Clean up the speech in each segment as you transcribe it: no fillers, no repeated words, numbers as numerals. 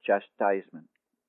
chastisement.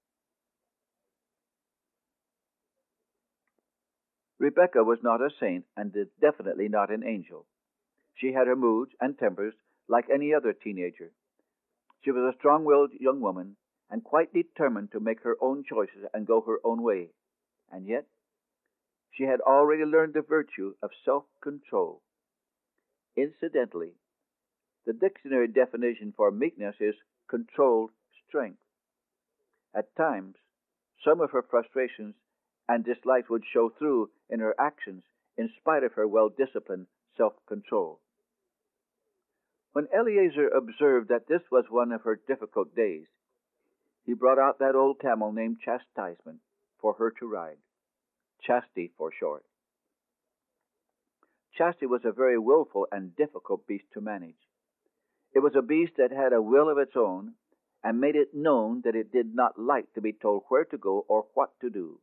Rebekah was not a saint and definitely not an angel. She had her moods and tempers like any other teenager. She was a strong-willed young woman and quite determined to make her own choices and go her own way. And yet, she had already learned the virtue of self-control. Incidentally, the dictionary definition for meekness is controlled strength. At times, some of her frustrations and dislikes would show through in her actions in spite of her well-disciplined self-control. When Eliezer observed that this was one of her difficult days, he brought out that old camel named Chastisement for her to ride. Chastity for short. Chastity was a very willful and difficult beast to manage. It was a beast that had a will of its own and made it known that it did not like to be told where to go or what to do.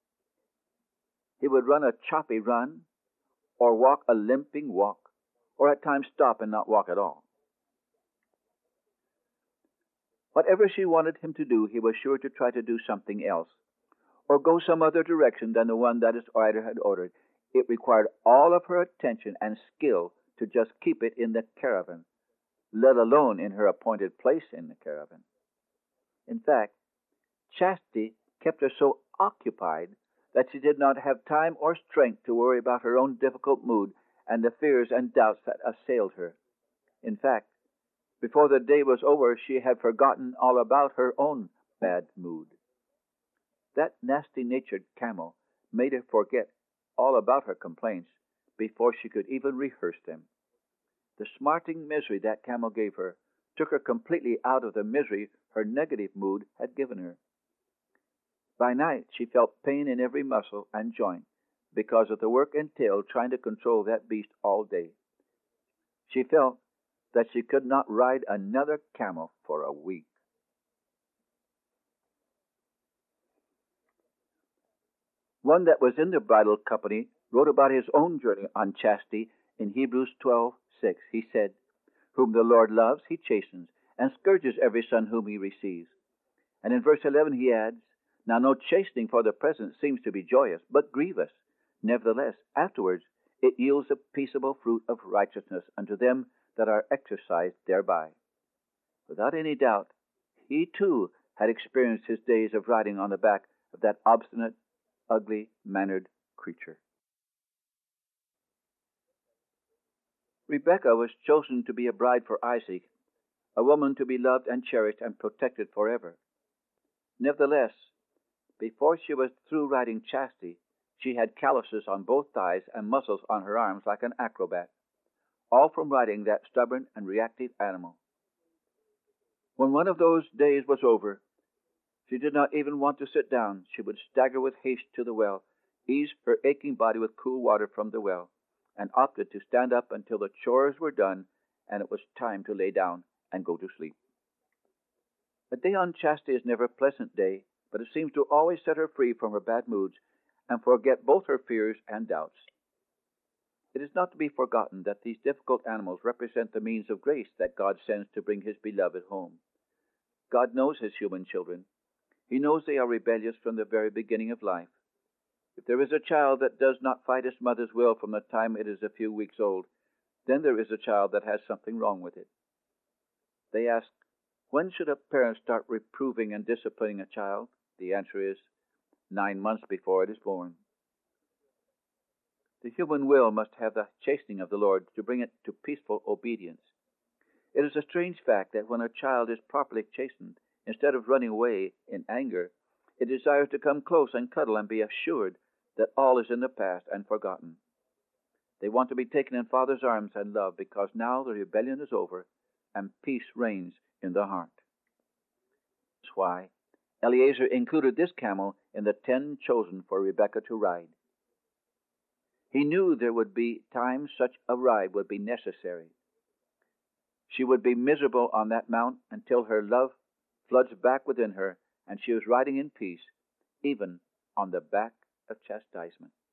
He would run a choppy run or walk a limping walk, or at times stop and not walk at all. Whatever she wanted him to do, he was sure to try to do something else, or go some other direction than the one that his rider had ordered. It required all of her attention and skill to just keep it in the caravan, let alone in her appointed place in the caravan. In fact, chastity kept her so occupied that she did not have time or strength to worry about her own difficult mood and the fears and doubts that assailed her. In fact, before the day was over, she had forgotten all about her own bad mood. That nasty-natured camel made her forget all about her complaints before she could even rehearse them. The smarting misery that camel gave her took her completely out of the misery her negative mood had given her. By night, she felt pain in every muscle and joint because of the work entailed trying to control that beast all day. She felt that she could not ride another camel for a week. One that was in the bridal company wrote about his own journey on chastity in Hebrews 12:6. He said, "Whom the Lord loves, he chastens, and scourges every son whom he receives." And in verse 11 he adds, "Now no chastening for the present seems to be joyous, but grievous. Nevertheless, afterwards it yields a peaceable fruit of righteousness unto them that are exercised thereby." Without any doubt, he too had experienced his days of riding on the back of that obstinate, ugly-mannered creature. Rebekah was chosen to be a bride for Isaac, a woman to be loved and cherished and protected forever. Nevertheless, before she was through riding chastity, she had calluses on both thighs and muscles on her arms like an acrobat, all from riding that stubborn and reactive animal. When one of those days was over, she did not even want to sit down. She would stagger with haste to the well, ease her aching body with cool water from the well, and opted to stand up until the chores were done and it was time to lay down and go to sleep. A day on chastity is never a pleasant day, but it seems to always set her free from her bad moods and forget both her fears and doubts. It is not to be forgotten that these difficult animals represent the means of grace that God sends to bring his beloved home. God knows his human children. He knows they are rebellious from the very beginning of life. If there is a child that does not fight its mother's will from the time it is a few weeks old, then there is a child that has something wrong with it. They ask, when should a parent start reproving and disciplining a child? The answer is 9 months before it is born. The human will must have the chastening of the Lord to bring it to peaceful obedience. It is a strange fact that when a child is properly chastened, instead of running away in anger, it desires to come close and cuddle and be assured that all is in the past and forgotten. They want to be taken in Father's arms and loved because now the rebellion is over and peace reigns in the heart. That's why Eliezer included this camel in the 10 chosen for Rebekah to ride. He knew there would be times such a ride would be necessary. She would be miserable on that mount until her love floods back within her and she was riding in peace, even on the back of chastisement.